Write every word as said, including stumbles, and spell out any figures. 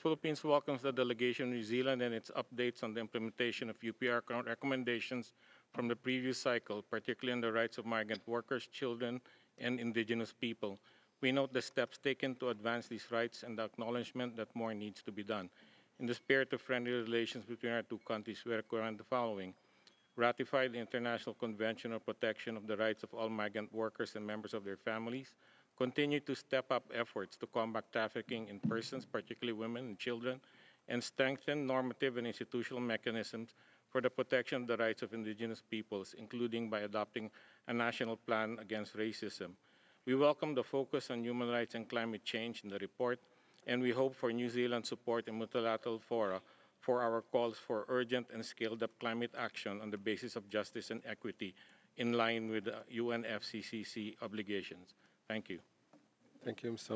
Philippines welcomes the delegation of New Zealand and its updates on the implementation of U P R co- recommendations from the previous cycle, particularly on the rights of migrant workers, children, and indigenous people. We note the steps taken to advance these rights and the acknowledgement that more needs to be done. In the spirit of friendly relations between our two countries, we recommend the following: ratify the International Convention on Protection of the Rights of All Migrant Workers and Members of their Families, continue to step up efforts to combat trafficking in persons, particularly women and children, and strengthen normative and institutional mechanisms for the protection of the rights of indigenous peoples, including by adopting a national plan against racism. We welcome the focus on human rights and climate change in the report, and we hope for New Zealand's support in multilateral fora for our calls for urgent and scaled-up climate action on the basis of justice and equity in line with the U N F C C C obligations. Thank you. Thank you, mister